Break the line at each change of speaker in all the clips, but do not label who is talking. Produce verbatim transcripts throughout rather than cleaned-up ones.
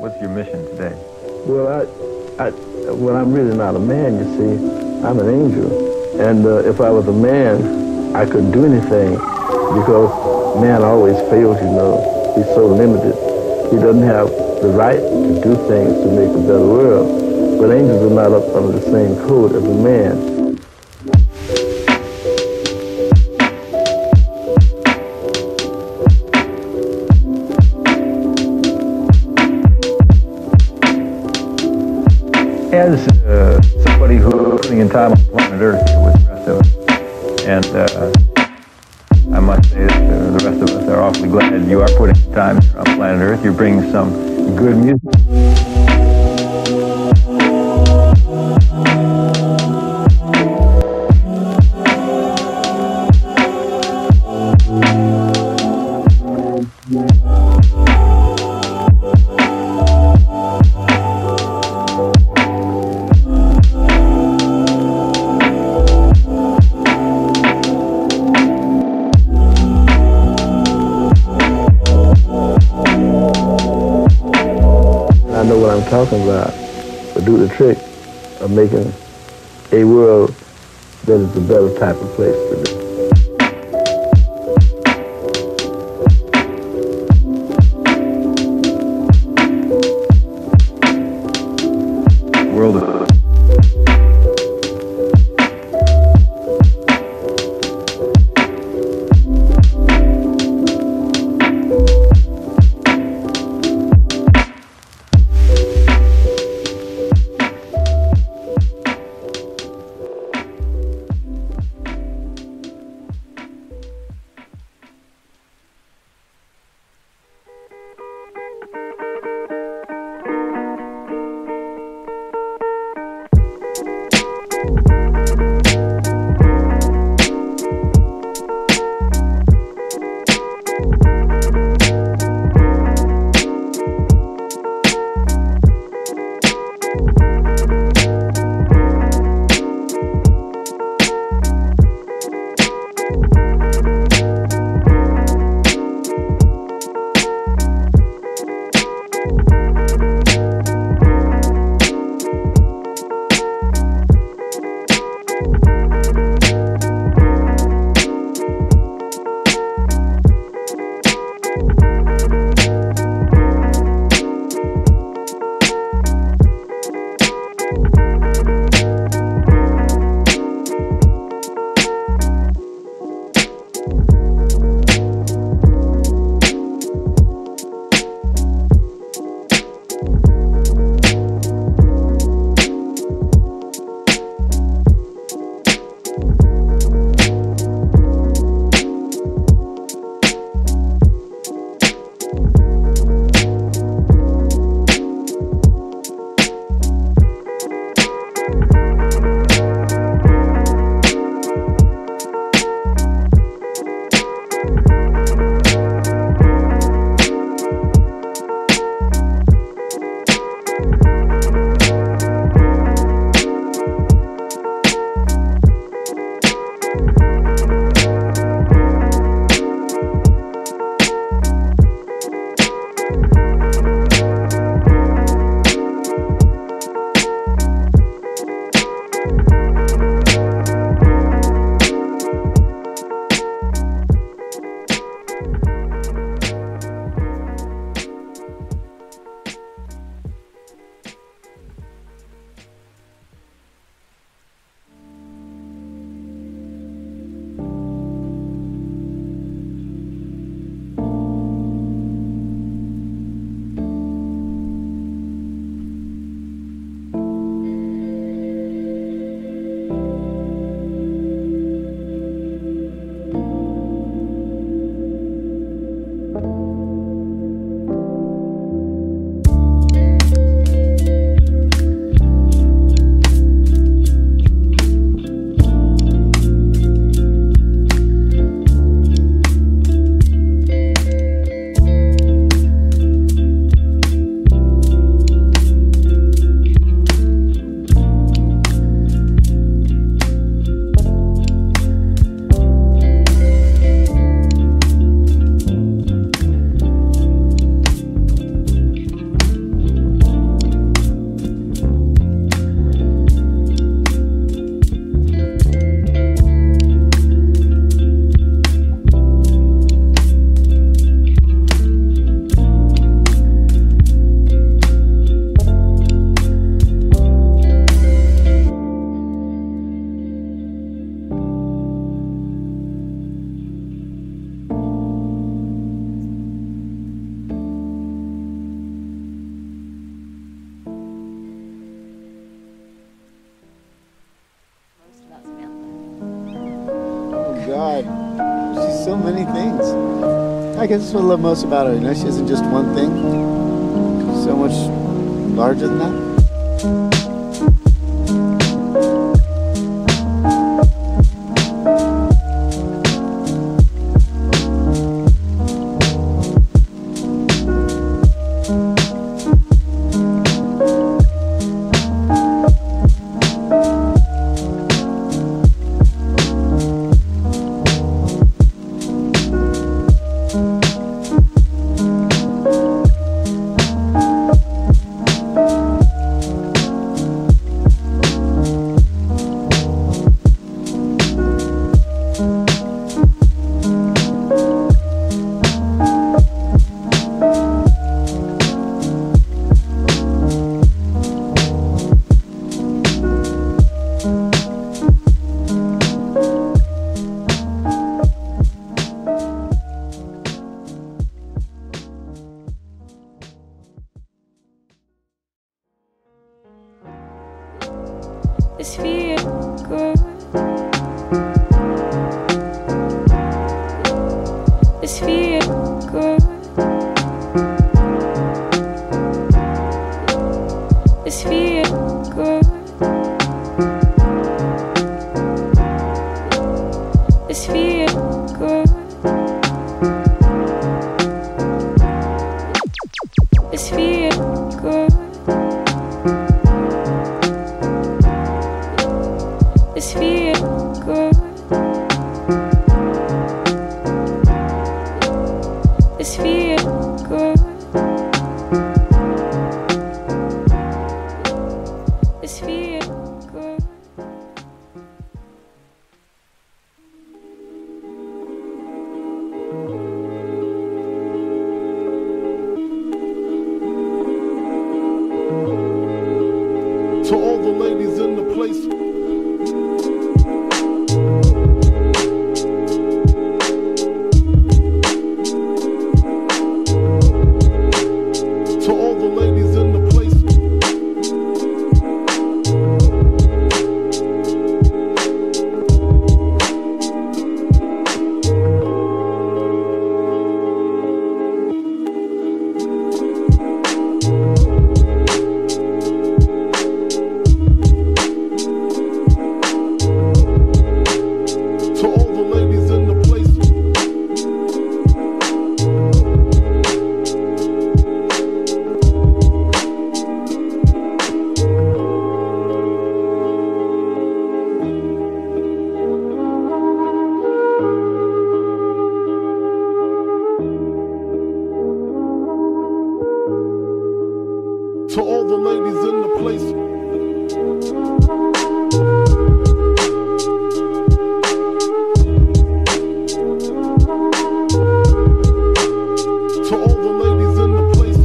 What's your mission today?
Well, I, I, well, I'm really not a man, you see. I'm an angel. And uh, if I was a man, I couldn't do anything because man always fails, you know. He's so limited. He doesn't have the right to do things to make a better world. But angels are not up under the same code as a man.
As uh, somebody who's living in time on planet Earth here with the rest of us, and uh, I must say that uh, the rest of us are awfully glad you are putting time here on planet Earth. You're bringing some good music.
Talking about, but do the trick of making a world that is a better type of place to live.
World of
God. She's so many things. I guess that's what I love most about her. You know, she isn't just one thing. She's so much larger than that.
This feel good. This feel good. This feel good. This feel good. This feel good. This feel good. This feel good. This feel good.
To all the ladies in the place, to all the ladies in the place, to all the ladies in the place, to all the ladies in the place, to all the ladies in the place,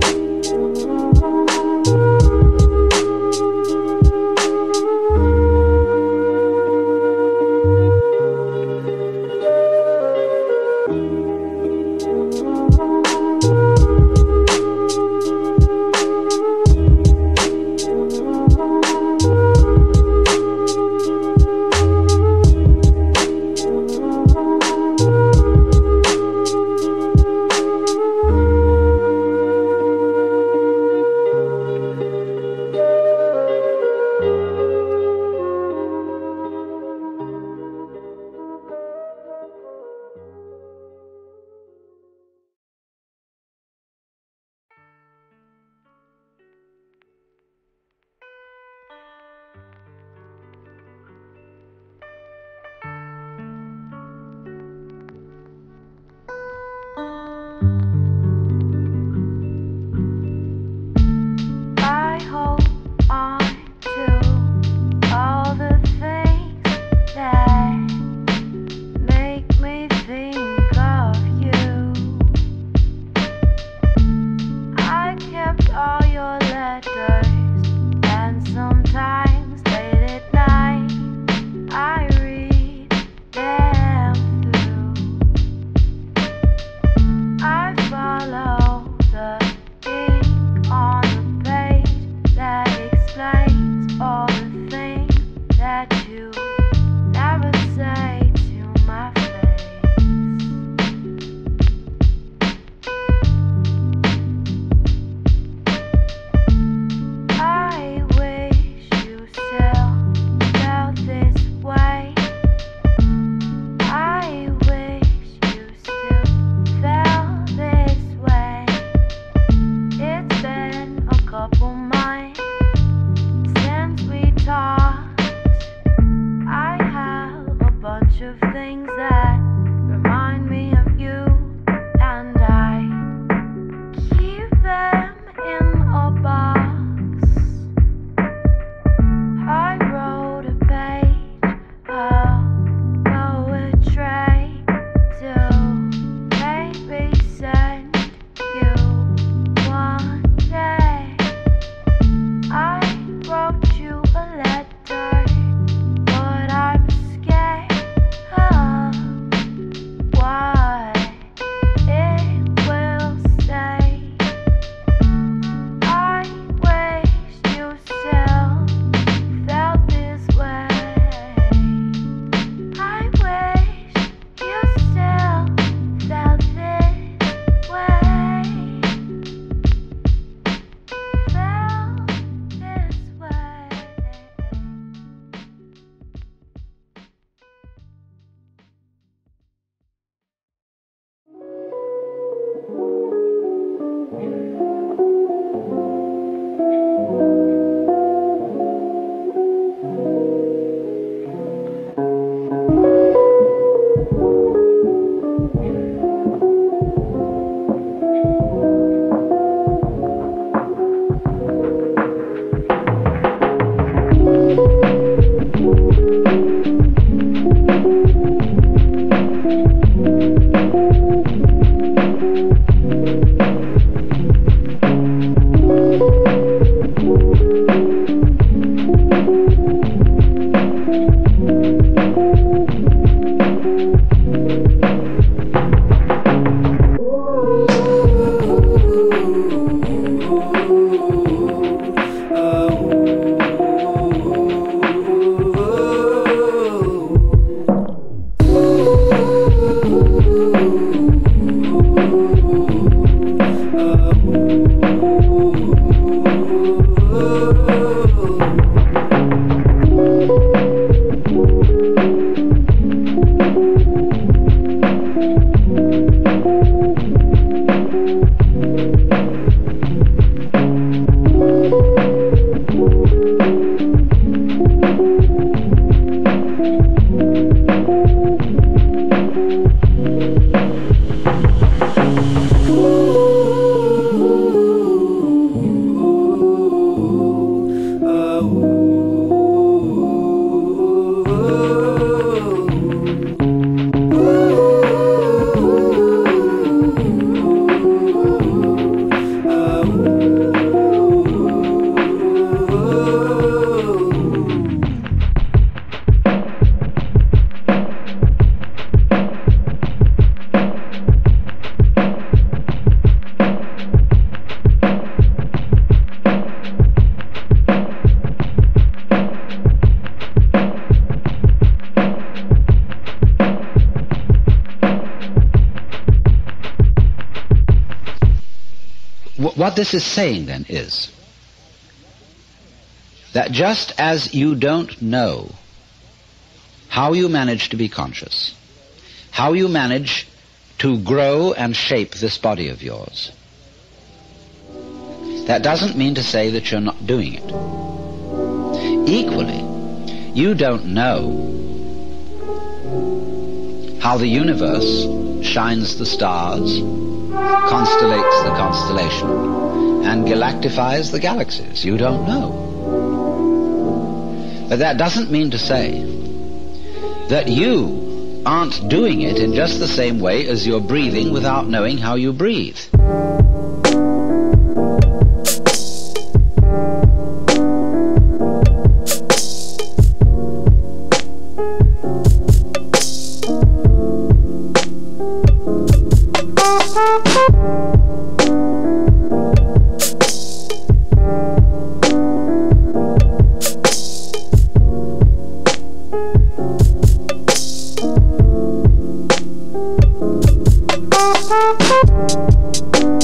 I hold on to all the things that make me think of you. I kept all your letters, and sometimes late at night I read them through. I follow the ink on the page that explains all the things that you never say to my of things that remind me of you, and I keep them in a box. I wrote a page of poetry to maybe send you one day. I wrote you a letter, but I'm scared of what it will say. I wish you still felt this way. I wish you still felt this way. Felt this way.
What this is saying then is that just as you don't know how you manage to be conscious, how you manage to grow and shape this body of yours, that doesn't mean to say that you're not doing it. Equally, you don't know how the universe shines the stars, constellates the constellation, and galactifies the galaxies. You don't know. But that doesn't mean to say that you aren't doing it in just the same way as you're breathing without knowing how you breathe.
Thank you.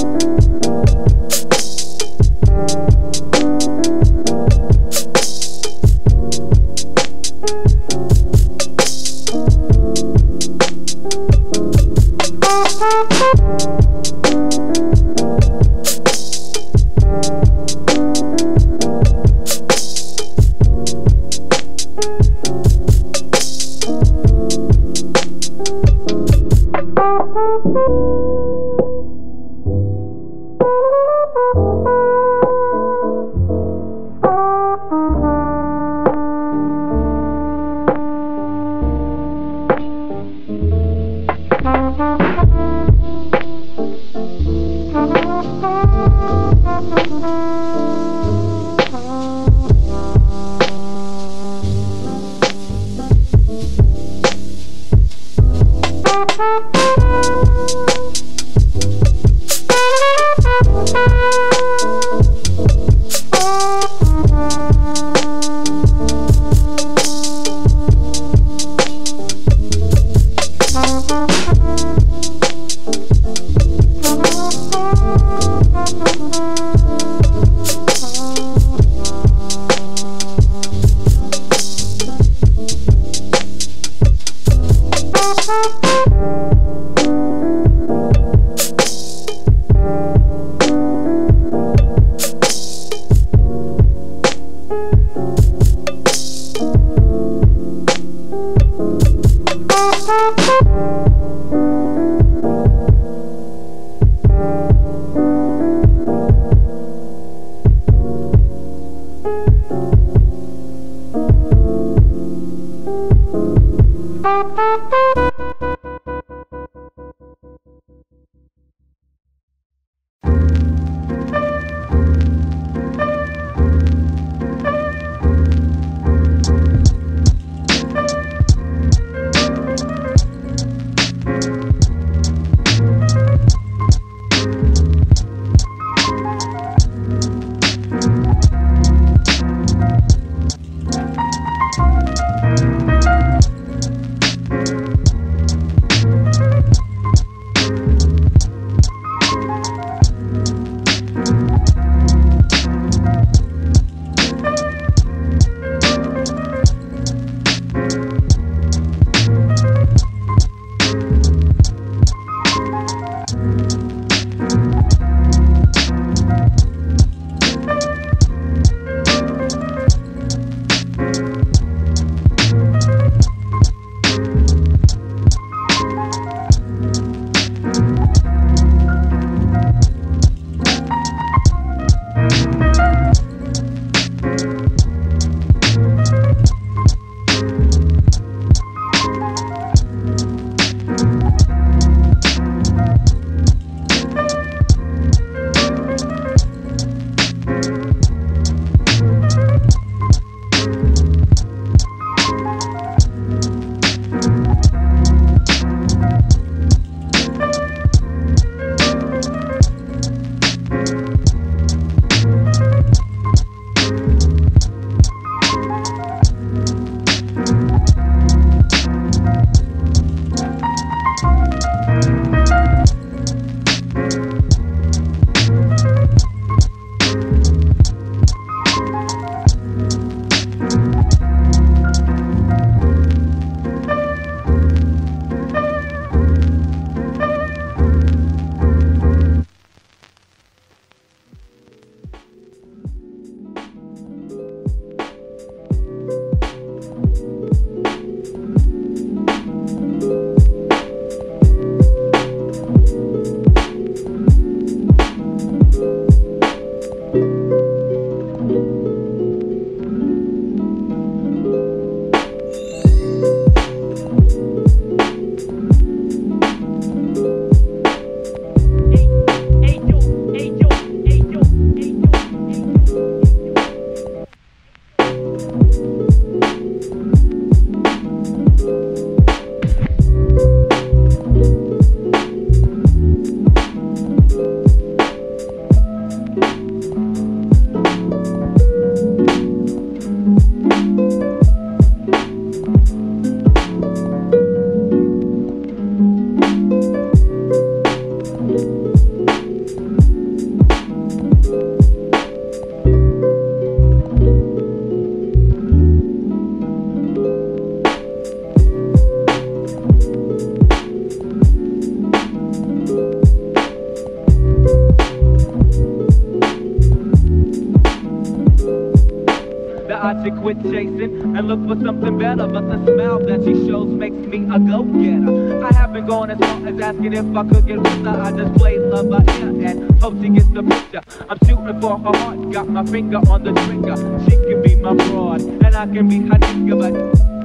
quit chasing and look for something better. But the smile that she shows makes me a go-getter. I haven't gone as far as asking if I could get with her. I just played love by ear and hope she gets the picture. I'm shooting for her heart, got my finger on the trigger. She can be my broad and I can be her nigga, but